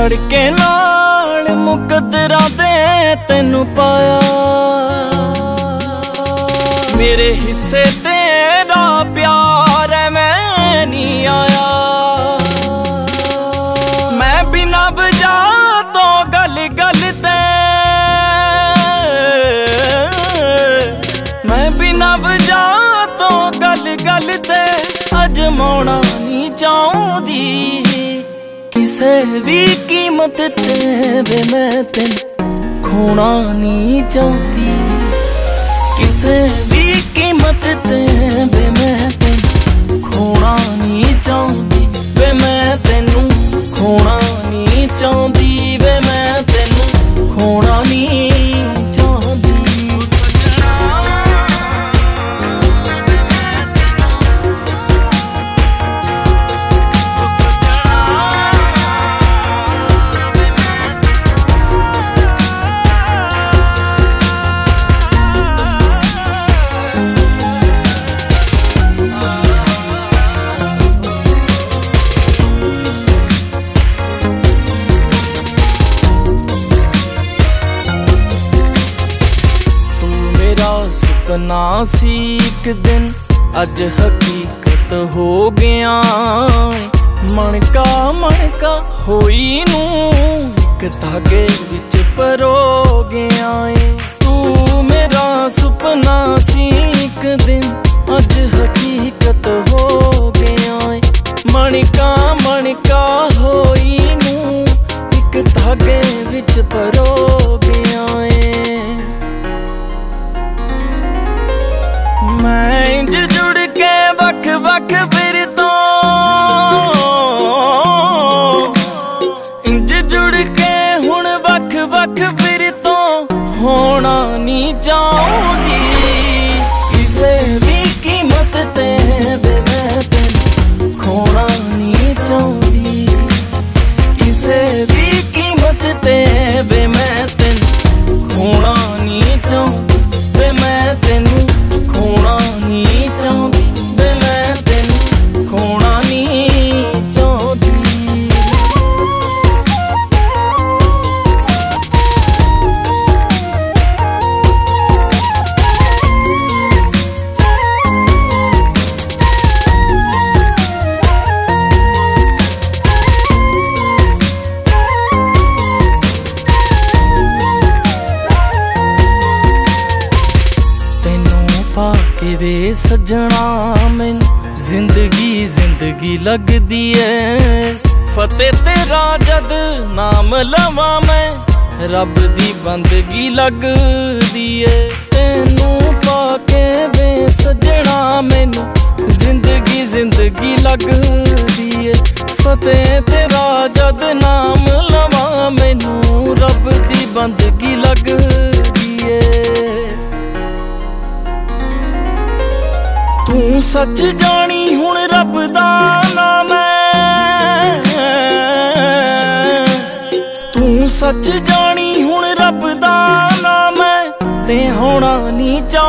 धड़के नाल मुकद्दरां दे तैनू पाया, मेरे हिस्से तेरा प्यार है मैं नहीं आया। मैं बिना वजह तो गल गल ते, मैं बिना वजह तो गल गल ते अजमाउणा नहीं चाहुंदी किसे भी कीमत ते वे मैं तैनू खोना नहीं चाहती, किसे भी कीमत ते वे मैं तैनू खोना नहीं चाहती, वे मैं तैनू खोना नहीं चाहती, वे मैं तैनू खोना नहीं चाहती। सपना सी एक दिन अज हकीकत हो गया, मणका होई नू एक धागे विच परो गया है। तू मेरा सुपना सी एक दिन अज हकीकत हो गया है, मणका होई नू एक धागे विच परो गया है। मैं इंज जुड़ के वख वख फिर तो, इंज जुड़ के हुण वख वख फिर तो होना नहीं चाहती, किसे भी कीमत ते वे मैं तैनू खोना नहीं चाहती, किसे भी कीमत ते वे मैं तैनू खोना नहीं चाहती, वे मैं तैनू खोना नहीं चाहती, वे मैं तैनू खोना नहीं चाहती। पाके वे सजना मैनू जिंदगी लगदी है, फतेह तेरा जद नाम लवां मैं रब दी बंदगी लगदी है। तैनू पाके वे सजना मैनू जिंदगी लगदी है, फतेह तेरा जद नाम लवां मैनू रब दी बंदगी लगदी है। तू सच जानी हुण रब दा नाम है, तू सच जानी हुण रब दा नाम है, ते होना नहीं चाहती।